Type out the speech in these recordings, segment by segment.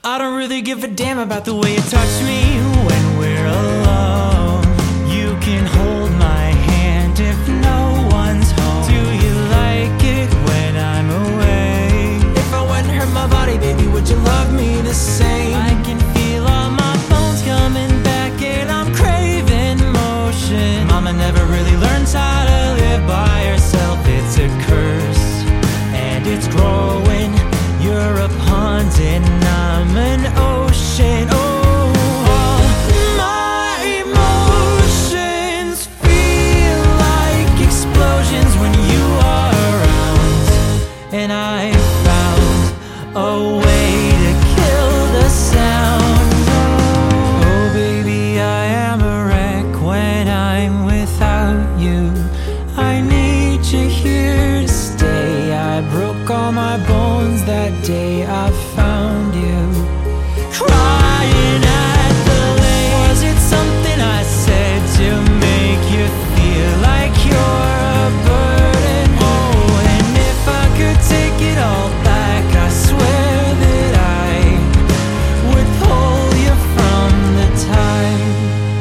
I don't really give a damn about the way you touch me when we're alone. You can hold my hand if no one's home. Do you like it when I'm away? If I wouldn't hurt my body, baby, would you love me the same? I can feel all my bones coming back and I'm craving motion. Mama never really learns how to live by herself. It's a curse and it's growing. You're a pond and I'm an ocean. Oh, all my emotions feel like explosions when you are around. And I found a way to kill the sound. Oh baby, I am a wreck when I'm without you. I need you here to stay. I broke all my bones that day I found you. Crying at the lake. Was it something I said to make you feel like you're a burden? Oh, and if I could take it all back, I swear that I would pull you from the tide.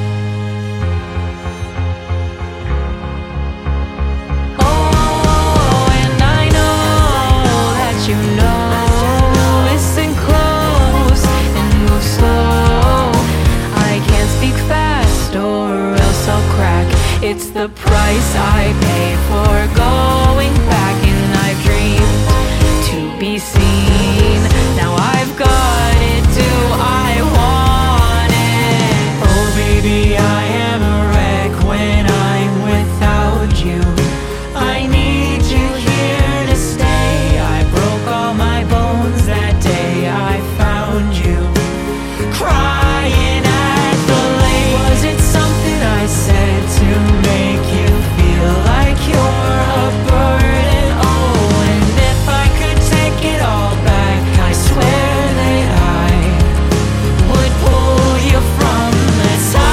Oh, and I know that you know. Listen close and move slow. I can't speak fast or else I'll crack. It's the price I pay for going back. And I've dreamed to be seen. Now I've got it. Do I want it? Oh baby, I am a wreck when I'm without you. I need you here to stay. I broke all my bones that day I found you. Crying at the lake. Was it something I said to make you feel like you're a burden? Oh, and if I could take it all back, I swear that I would pull you from the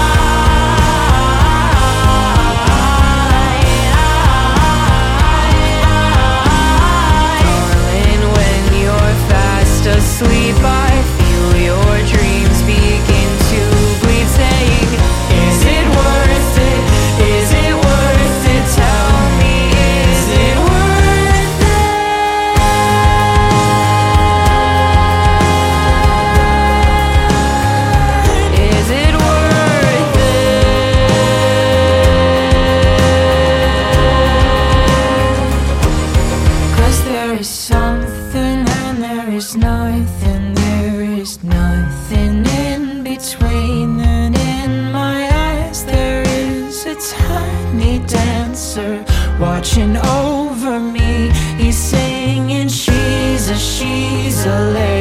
Darling, when you're fast asleep, I feel your dreams begin to bleed, saying, is it worth it? Is it worth it? Tell me, is it worth it? Is it worth it? 'Cause there is something and there is nothing. There is nothing in between. And in my eyes there is a tiny dancer watching over me. He's singing, she's a lady.